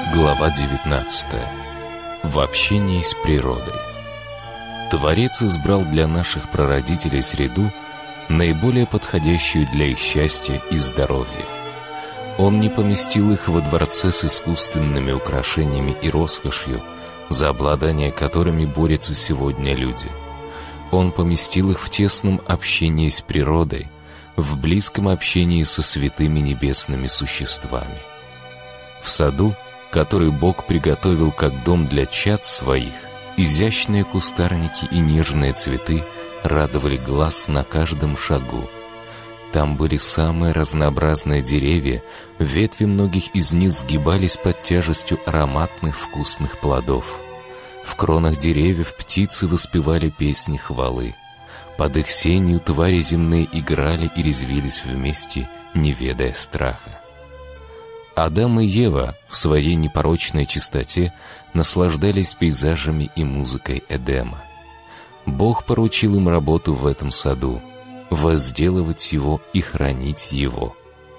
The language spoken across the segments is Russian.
Глава 19. В общении с природой. Творец избрал для наших прародителей среду, наиболее подходящую для их счастья и здоровья. Он не поместил их во дворце с искусственными украшениями и роскошью, за обладание которыми борются сегодня люди. Он поместил их в тесном общении с природой, в близком общении со святыми небесными существами. В саду, который Бог приготовил как дом для чад своих, изящные кустарники и нежные цветы радовали глаз на каждом шагу. Там были самые разнообразные деревья, ветви многих из них сгибались под тяжестью ароматных вкусных плодов. В кронах деревьев птицы воспевали песни хвалы. Под их сенью твари земные играли и резвились вместе, не ведая страха. Адам и Ева в своей непорочной чистоте наслаждались пейзажами и музыкой Эдема. Бог поручил им работу в этом саду — возделывать его и хранить его.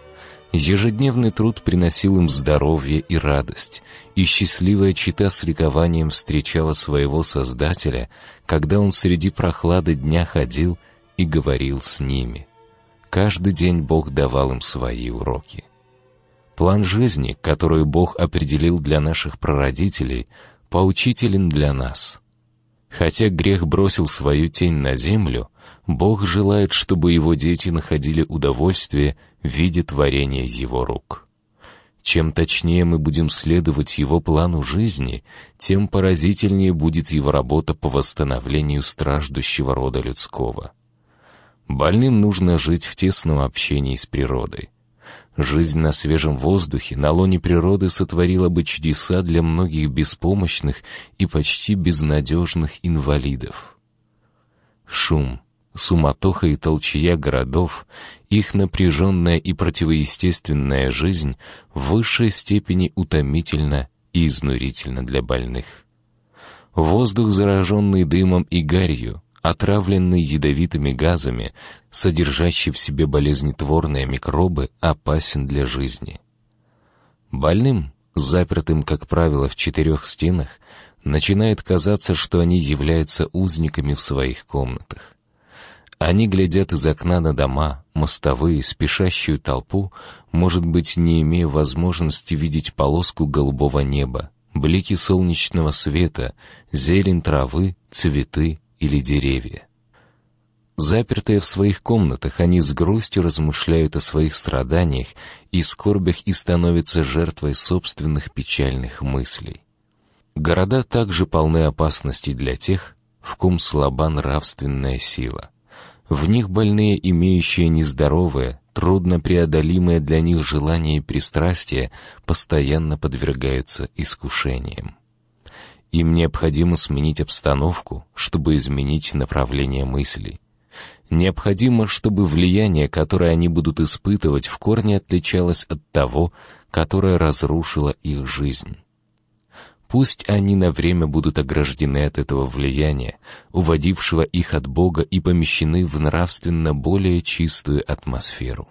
Ежедневный труд приносил им здоровье и радость, и счастливая чета с ликованием встречала своего Создателя, когда он среди прохлады дня ходил и говорил с ними. Каждый день Бог давал им свои уроки. План жизни, который Бог определил для наших прародителей, поучителен для нас. Хотя грех бросил свою тень на землю, Бог желает, чтобы его дети находили удовольствие в виде творения его рук. Чем точнее мы будем следовать его плану жизни, тем поразительнее будет его работа по восстановлению страждущего рода людского. Больным нужно жить в тесном общении с природой. Жизнь на свежем воздухе, на лоне природы сотворила бы чудеса для многих беспомощных и почти безнадежных инвалидов. Шум, суматоха и толчья городов, их напряженная и противоестественная жизнь в высшей степени утомительна и изнурительна для больных. Воздух, зараженный дымом и гарью, отравленный ядовитыми газами, содержащий в себе болезнетворные микробы, опасен для жизни. Больным, запертым, как правило, в 4 стенах, начинает казаться, что они являются узниками в своих комнатах. Они глядят из окна на дома, мостовые, спешащую толпу, может быть, не имея возможности видеть полоску голубого неба, блики солнечного света, зелень травы, цветы или деревья. Запертые в своих комнатах, они с грустью размышляют о своих страданиях и скорбях и становятся жертвой собственных печальных мыслей. Города также полны опасностей для тех, в ком слаба нравственная сила. В них больные, имеющие нездоровое, труднопреодолимое для них желание и пристрастие, постоянно подвергаются искушениям. Им необходимо сменить обстановку, чтобы изменить направление мыслей. Необходимо, чтобы влияние, которое они будут испытывать, в корне отличалось от того, которое разрушило их жизнь. Пусть они на время будут ограждены от этого влияния, уводившего их от Бога, и помещены в нравственно более чистую атмосферу.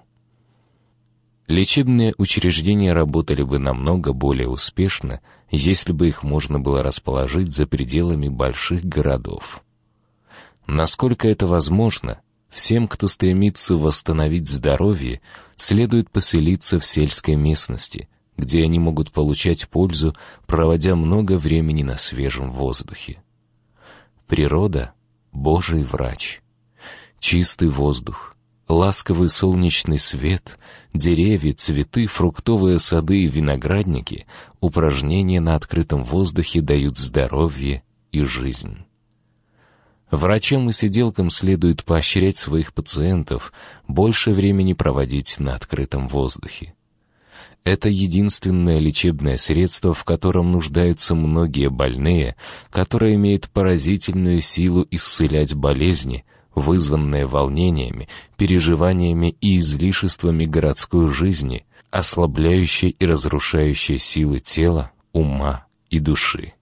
Лечебные учреждения работали бы намного более успешно, если бы их можно было расположить за пределами больших городов. Насколько это возможно, всем, кто стремится восстановить здоровье, следует поселиться в сельской местности, где они могут получать пользу, проводя много времени на свежем воздухе. Природа — Божий врач. Чистый воздух, ласковый солнечный свет, деревья, цветы, фруктовые сады и виноградники, упражнения на открытом воздухе дают здоровье и жизнь. Врачам и сиделкам следует поощрять своих пациентов больше времени проводить на открытом воздухе. Это единственное лечебное средство, в котором нуждаются многие больные, которое имеет поразительную силу исцелять болезни, вызванные волнениями, переживаниями и излишествами городской жизни, ослабляющей и разрушающей силы тела, ума и души.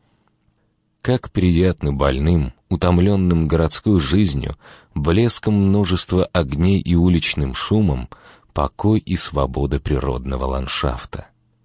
Как приятно больным, утомленным городской жизнью, блеском множества огней и уличным шумом, покой и свобода природного ландшафта.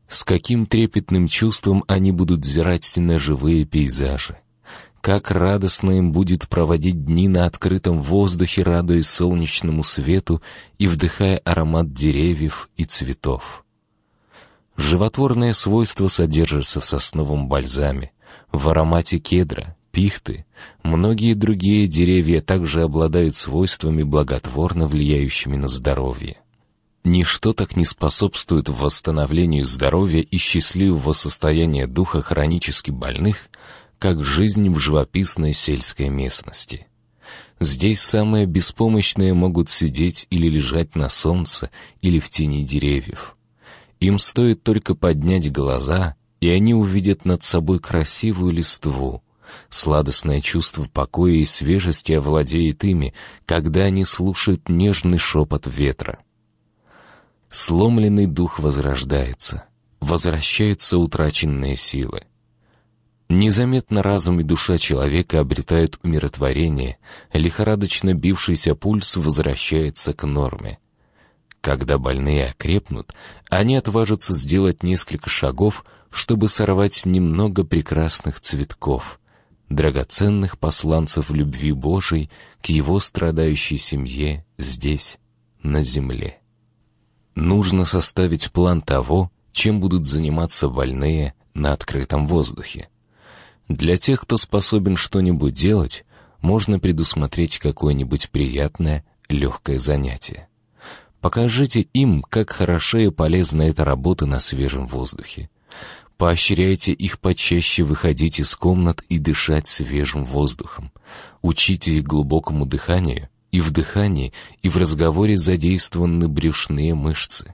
С каким трепетным чувством они будут взирать на живые пейзажи. Как радостно им будет проводить дни на открытом воздухе, радуясь солнечному свету и вдыхая аромат деревьев и цветов. Животворное свойство содержится в сосновом бальзаме, в аромате кедра, пихты. Многие другие деревья также обладают свойствами, благотворно влияющими на здоровье. Ничто так не способствует восстановлению здоровья и счастливого состояния духа хронически больных, как жизнь в живописной сельской местности. Здесь самые беспомощные могут сидеть или лежать на солнце или в тени деревьев. Им стоит только поднять глаза, и они увидят над собой красивую листву. Сладостное чувство покоя и свежести овладеет ими, когда они слушают нежный шепот ветра. Сломленный дух возрождается, возвращаются утраченные силы. Незаметно разум и душа человека обретают умиротворение, лихорадочно бившийся пульс возвращается к норме. Когда больные окрепнут, они отважатся сделать несколько шагов, чтобы сорвать немного прекрасных цветков, драгоценных посланцев любви Божией к его страдающей семье здесь, на земле. Нужно составить план того, чем будут заниматься больные на открытом воздухе. Для тех, кто способен что-нибудь делать, можно предусмотреть какое-нибудь приятное, легкое занятие. Покажите им, как хороша и полезна эта работа на свежем воздухе. Поощряйте их почаще выходить из комнат и дышать свежим воздухом. Учите их глубокому дыханию, и в дыхании, и в разговоре задействованы брюшные мышцы.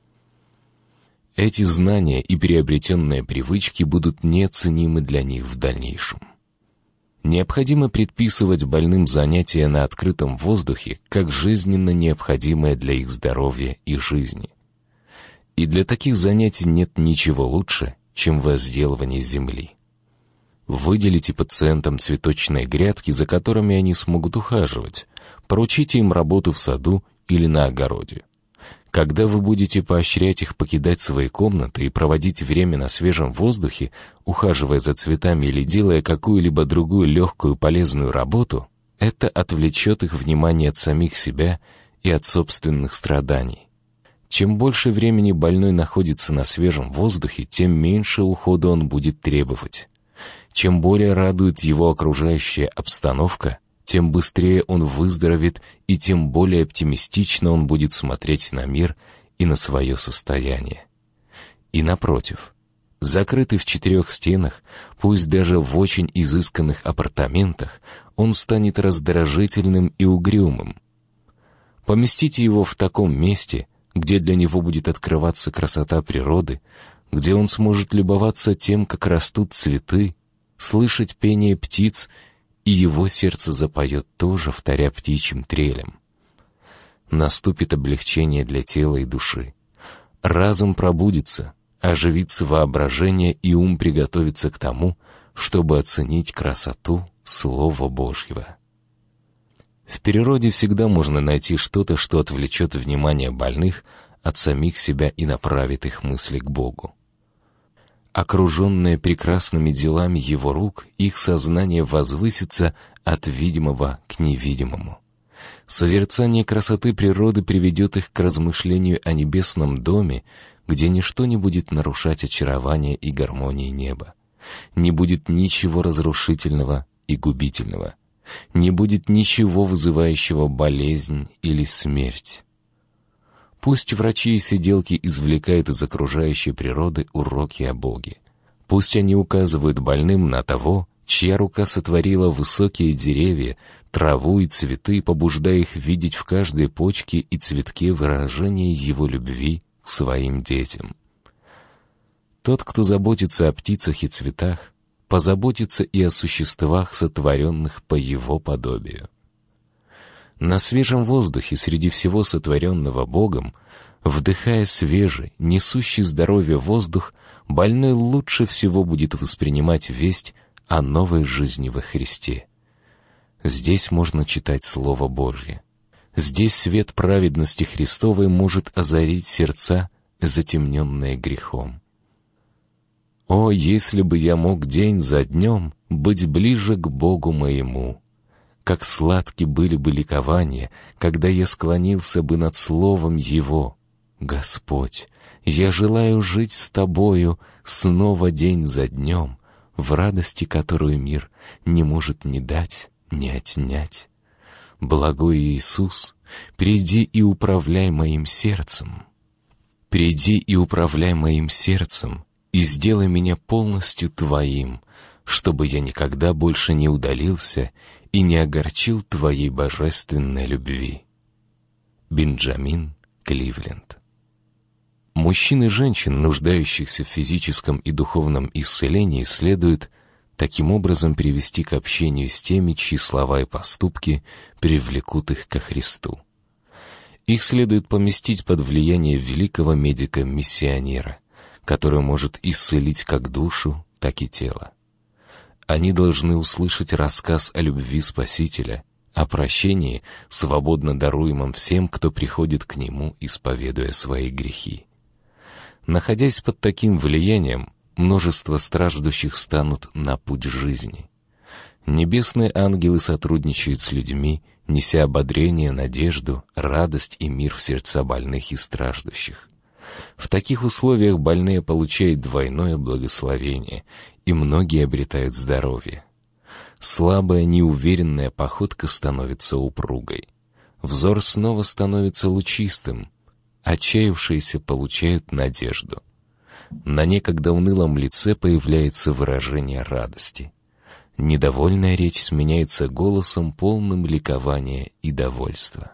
Эти знания и приобретенные привычки будут неоценимы для них в дальнейшем. Необходимо предписывать больным занятия на открытом воздухе как жизненно необходимое для их здоровья и жизни. И для таких занятий нет ничего лучше, чем возделывание земли. Выделите пациентам цветочные грядки, за которыми они смогут ухаживать, поручите им работу в саду или на огороде. Когда вы будете поощрять их покидать свои комнаты и проводить время на свежем воздухе, ухаживая за цветами или делая какую-либо другую легкую полезную работу, это отвлечет их внимание от самих себя и от собственных страданий. Чем больше времени больной находится на свежем воздухе, тем меньше ухода он будет требовать. Чем более радует его окружающая обстановка, тем быстрее он выздоровеет и тем более оптимистично он будет смотреть на мир и на свое состояние. И напротив, закрытый в 4 стенах, пусть даже в очень изысканных апартаментах, он станет раздражительным и угрюмым. Поместите его в таком месте, где для него будет открываться красота природы, где он сможет любоваться тем, как растут цветы, слышать пение птиц, и его сердце запоет тоже, вторя птичьим трелям. Наступит облегчение для тела и души. Разум пробудится, оживится воображение, и ум приготовится к тому, чтобы оценить красоту Слова Божьего. В природе всегда можно найти что-то, что отвлечет внимание больных от самих себя и направит их мысли к Богу. Окруженные прекрасными делами Его рук, их сознание возвысится от видимого к невидимому. Созерцание красоты природы приведет их к размышлению о небесном доме, где ничто не будет нарушать очарование и гармонии неба. Не будет ничего разрушительного и губительного. Не будет ничего вызывающего болезнь или смерть. Пусть врачи и сиделки извлекают из окружающей природы уроки о Боге. Пусть они указывают больным на того, чья рука сотворила высокие деревья, траву и цветы, побуждая их видеть в каждой почке и цветке выражение Его любви к своим детям. Тот, кто заботится о птицах и цветах, позаботится и о существах, сотворенных по Его подобию. На свежем воздухе среди всего сотворенного Богом, вдыхая свежий, несущий здоровье воздух, больной лучше всего будет воспринимать весть о новой жизни во Христе. Здесь можно читать Слово Божье. Здесь свет праведности Христовой может озарить сердца, затемненные грехом. О, если бы я мог день за днем быть ближе к Богу моему! Как сладки были бы ликования, когда я склонился бы над словом Его. Господь, я желаю жить с Тобою снова день за днем, в радости, которую мир не может ни дать, ни отнять. Благой Иисус, приди и управляй моим сердцем. Приди и управляй моим сердцем, и сделай меня полностью Твоим, чтобы я никогда больше не удалился и не огорчил Твоей божественной любви. Бенджамин Кливленд. Мужчин и женщин, нуждающихся в физическом и духовном исцелении, следует таким образом привести к общению с теми, чьи слова и поступки привлекут их ко Христу. Их следует поместить под влияние великого медика-миссионера, который может исцелить как душу, так и тело. Они должны услышать рассказ о любви Спасителя, о прощении, свободно даруемом всем, кто приходит к Нему, исповедуя свои грехи. Находясь под таким влиянием, множество страждущих станут на путь жизни. Небесные ангелы сотрудничают с людьми, неся ободрение, надежду, радость и мир в сердца больных и страждущих. В таких условиях больные получают двойное благословение, и многие обретают здоровье. Слабая, неуверенная походка становится упругой. Взор снова становится лучистым. Отчаявшиеся получают надежду. На некогда унылом лице появляется выражение радости. Недовольная речь сменяется голосом, полным ликования и довольства.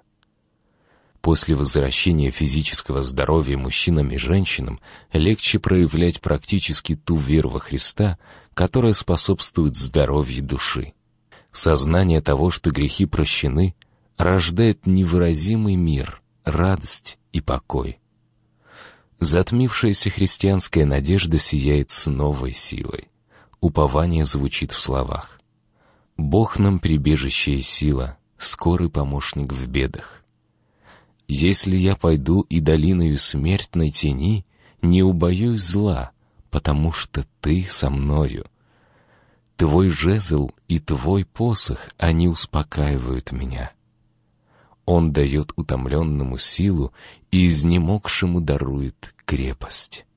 После возвращения физического здоровья мужчинам и женщинам легче проявлять практически ту веру во Христа, которая способствует здоровью души. Сознание того, что грехи прощены, рождает невыразимый мир, радость и покой. Затмившаяся христианская надежда сияет с новой силой. Упование звучит в словах: «Бог нам прибежище и сила, скорый помощник в бедах. Если я пойду и долиною смертной тени, не убоюсь зла, потому что Ты со мною. Твой жезл и Твой посох, они успокаивают меня. Он дает утомленному силу и изнемогшему дарует крепость».